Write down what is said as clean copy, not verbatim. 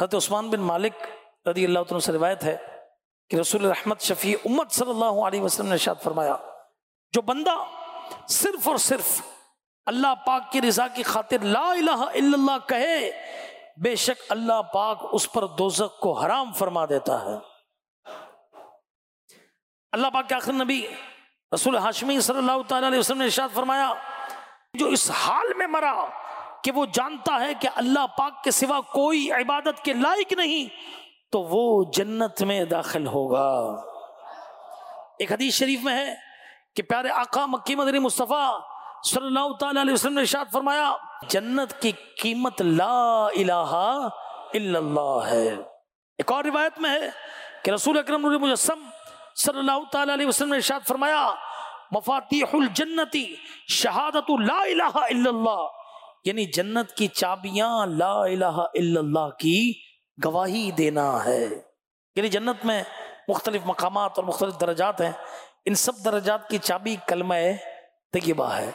حضرت عثمان بن مالک رضی اللہ عنہ سے روایت ہے کہ رسول رحمت شفیع امت صلی اللہ علیہ وسلم نے ارشاد فرمایا، جو بندہ صرف اور صرف اللہ پاک کی رضا کی خاطر لا الہ الا اللہ کہے، بے شک اللہ پاک اس پر دوزخ کو حرام فرما دیتا ہے۔ اللہ پاک کے آخری نبی رسول ہاشمی صلی اللہ تعالیٰ علیہ وسلم نے ارشاد فرمایا، جو اس حال میں مرا کہ وہ جانتا ہے کہ اللہ پاک کے سوا کوئی عبادت کے لائق نہیں، تو وہ جنت میں داخل ہوگا۔ ایک حدیث شریف میں ہے کہ پیارے آقا مکی مدنی مصطفیٰ صلی اللہ تعالیٰ علیہ وسلم نے ارشاد فرمایا، جنت کی قیمت لا الہ الا اللہ ہے۔ ایک اور روایت میں ہے کہ رسول اکرم نور مجسم صلی اللہ تعالیٰ علیہ وسلم نے ارشاد فرمایا، مفاتیح الجنتی شہادت لا الہ الا اللہ، یعنی جنت کی چابیاں لا الہ الا اللہ کی گواہی دینا ہے۔ یعنی جنت میں مختلف مقامات اور مختلف درجات ہیں، ان سب درجات کی چابی کلمہ طیبہ ہے۔